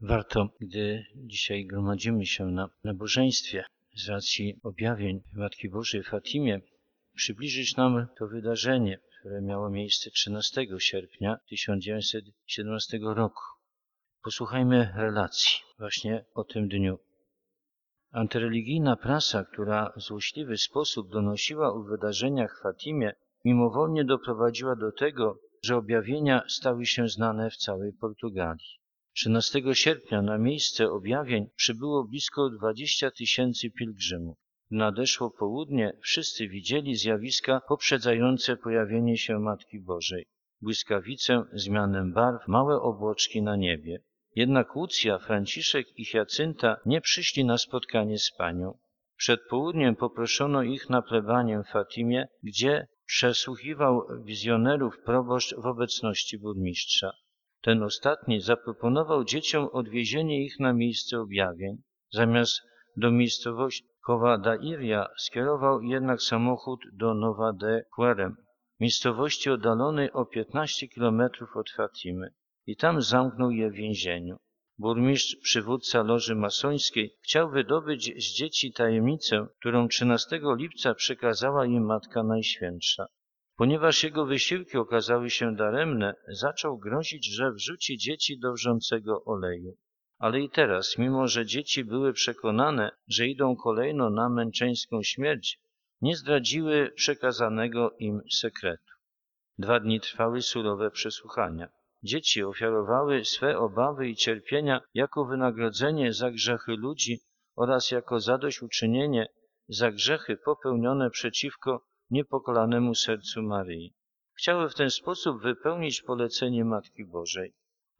Warto, gdy dzisiaj gromadzimy się na nabożeństwie z racji objawień Matki Bożej w Fatimie, przybliżyć nam to wydarzenie, które miało miejsce 13 sierpnia 1917 roku. Posłuchajmy relacji właśnie o tym dniu. Antyreligijna prasa, która w złośliwy sposób donosiła o wydarzeniach w Fatimie, mimowolnie doprowadziła do tego, że objawienia stały się znane w całej Portugalii. 13 sierpnia na miejsce objawień przybyło blisko 20 000 pielgrzymów. Gdy nadeszło południe, wszyscy widzieli zjawiska poprzedzające pojawienie się Matki Bożej. Błyskawicę, zmianę barw, małe obłoczki na niebie. Jednak Łucja, Franciszek i Hiacynta nie przyszli na spotkanie z Panią. Przed południem poproszono ich na plebanię w Fatimie, gdzie przesłuchiwał wizjonerów proboszcz w obecności burmistrza. Ten ostatni zaproponował dzieciom odwiezienie ich na miejsce objawień. Zamiast do miejscowości Cova da Iria skierował jednak samochód do Nova de Querem, miejscowości oddalonej o 15 km od Fatimy, i tam zamknął je w więzieniu. Burmistrz, przywódca loży masońskiej, chciał wydobyć z dzieci tajemnicę, którą 13 lipca przekazała im Matka Najświętsza. Ponieważ jego wysiłki okazały się daremne, zaczął grozić, że wrzuci dzieci do wrzącego oleju. Ale i teraz, mimo że dzieci były przekonane, że idą kolejno na męczeńską śmierć, nie zdradziły przekazanego im sekretu. 2 dni trwały surowe przesłuchania. Dzieci ofiarowały swe obawy i cierpienia jako wynagrodzenie za grzechy ludzi oraz jako zadośćuczynienie za grzechy popełnione przeciwko niepokolanemu sercu Maryi. Chciały w ten sposób wypełnić polecenie Matki Bożej.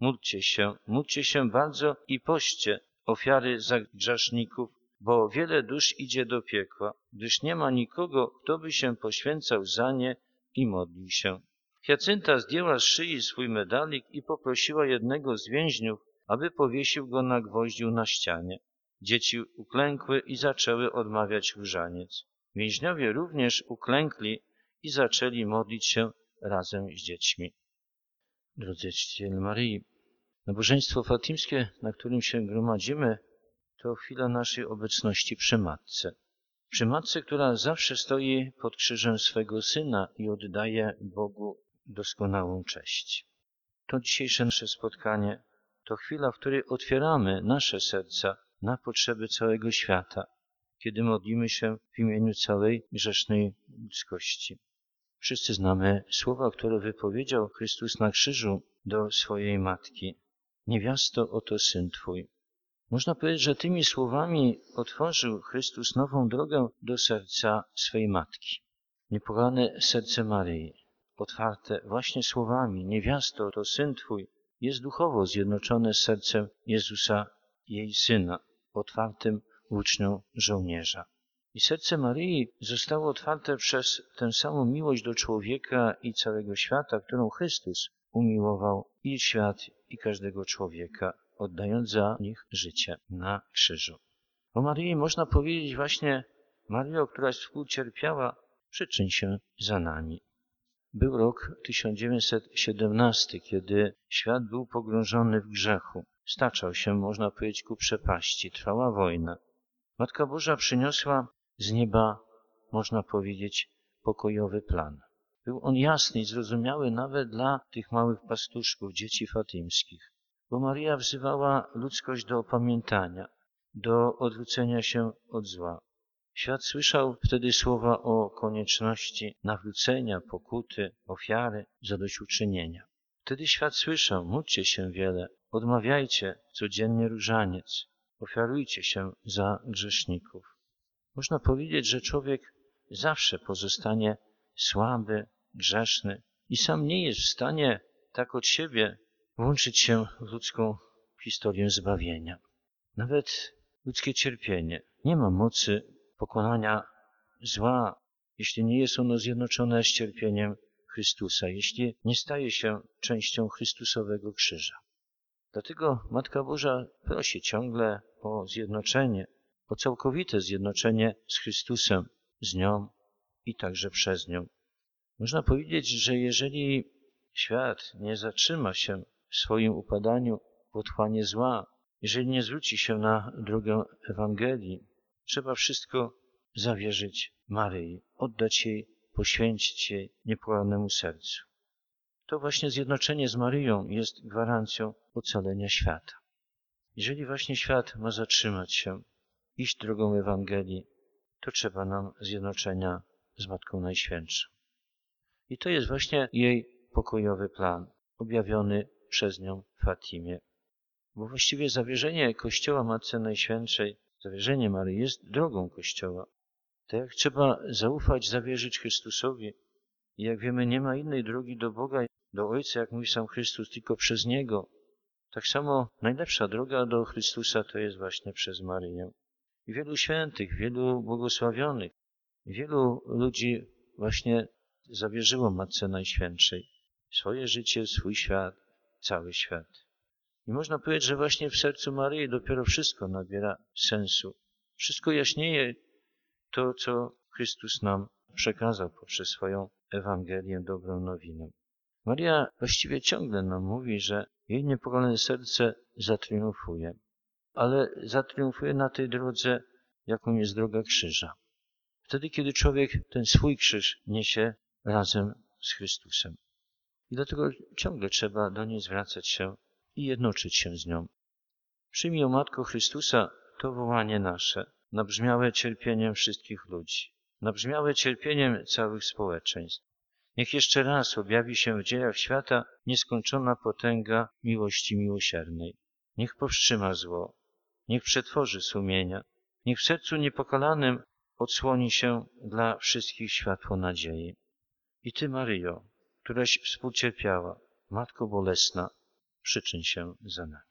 Módlcie się bardzo i poście ofiary za grzeszników, bo wiele dusz idzie do piekła, gdyż nie ma nikogo, kto by się poświęcał za nie i modlił się. Hiacynta zdjęła z szyi swój medalik i poprosiła jednego z więźniów, aby powiesił go na gwoździu na ścianie. Dzieci uklękły i zaczęły odmawiać różaniec. Więźniowie również uklękli i zaczęli modlić się razem z dziećmi. Drodzy czciciele Maryi, nabożeństwo fatimskie, na którym się gromadzimy, to chwila naszej obecności przy Matce. Przy Matce, która zawsze stoi pod krzyżem swego Syna i oddaje Bogu doskonałą cześć. To dzisiejsze nasze spotkanie to chwila, w której otwieramy nasze serca na potrzeby całego świata, kiedy modlimy się w imieniu całej grzesznej ludzkości. Wszyscy znamy słowa, które wypowiedział Chrystus na krzyżu do swojej Matki. Niewiasto, oto Syn Twój. Można powiedzieć, że tymi słowami otworzył Chrystus nową drogę do serca swej Matki. Niepokalane serce Maryi, otwarte właśnie słowami niewiasto, oto Syn Twój, jest duchowo zjednoczone z sercem Jezusa, jej Syna, otwartym włócznią żołnierza. I serce Maryi zostało otwarte przez tę samą miłość do człowieka i całego świata, którą Chrystus umiłował i świat, i każdego człowieka, oddając za nich życie na krzyżu. O Maryi można powiedzieć właśnie: Maryjo, któraś współcierpiała, przyczyń się za nami. Był rok 1917, kiedy świat był pogrążony w grzechu. Staczał się, można powiedzieć, ku przepaści. Trwała wojna. Matka Boża przyniosła z nieba, można powiedzieć, pokojowy plan. Był on jasny i zrozumiały nawet dla tych małych pastuszków, dzieci fatimskich, bo Maryja wzywała ludzkość do opamiętania, do odwrócenia się od zła. Świat słyszał wtedy słowa o konieczności nawrócenia, pokuty, ofiary, zadośćuczynienia. Wtedy świat słyszał: módlcie się wiele, odmawiajcie codziennie różaniec, ofiarujcie się za grzeszników. Można powiedzieć, że człowiek zawsze pozostanie słaby, grzeszny i sam nie jest w stanie tak od siebie włączyć się w ludzką historię zbawienia. Nawet ludzkie cierpienie nie ma mocy pokonania zła, jeśli nie jest ono zjednoczone z cierpieniem Chrystusa, jeśli nie staje się częścią Chrystusowego krzyża. Dlatego Matka Boża prosi ciągle o zjednoczenie, o całkowite zjednoczenie z Chrystusem, z nią i także przez nią. Można powiedzieć, że jeżeli świat nie zatrzyma się w swoim upadaniu w otchłanie zła, jeżeli nie zwróci się na drogę Ewangelii, trzeba wszystko zawierzyć Maryi, oddać jej, poświęcić jej niepokalannemu sercu. To właśnie zjednoczenie z Maryją jest gwarancją ocalenia świata. Jeżeli właśnie świat ma zatrzymać się, iść drogą Ewangelii, to trzeba nam zjednoczenia z Matką Najświętszą. I to jest właśnie jej pokojowy plan, objawiony przez nią w Fatimie. Bo właściwie zawierzenie Kościoła Matce Najświętszej, zawierzenie Maryi jest drogą Kościoła. Tak jak trzeba zaufać, zawierzyć Chrystusowi. I jak wiemy, nie ma innej drogi do Boga, do Ojca, jak mówi sam Chrystus, tylko przez Niego. Tak samo najlepsza droga do Chrystusa to jest właśnie przez Maryję. I wielu świętych, wielu błogosławionych, wielu ludzi właśnie zawierzyło Matce Najświętszej swoje życie, swój świat, cały świat. I można powiedzieć, że właśnie w sercu Maryi dopiero wszystko nabiera sensu. Wszystko jaśnieje to, co Chrystus nam przekazał poprzez swoją Ewangelię, dobrą nowinę. Maria właściwie ciągle nam mówi, że jej niepokalane serce zatriumfuje, ale zatriumfuje na tej drodze, jaką jest droga krzyża. Wtedy, kiedy człowiek ten swój krzyż niesie razem z Chrystusem. I dlatego ciągle trzeba do niej zwracać się i jednoczyć się z nią. Przyjmij, o Matko Chrystusa, to wołanie nasze, nabrzmiałe cierpieniem wszystkich ludzi, nabrzmiałe cierpieniem całych społeczeństw. Niech jeszcze raz objawi się w dziejach świata nieskończona potęga miłości miłosiernej. Niech powstrzyma zło, niech przetworzy sumienia, niech w sercu niepokalanym odsłoni się dla wszystkich światło nadziei. I Ty, Maryjo, któraś współcierpiała, Matko bolesna, przyczyn się za nami.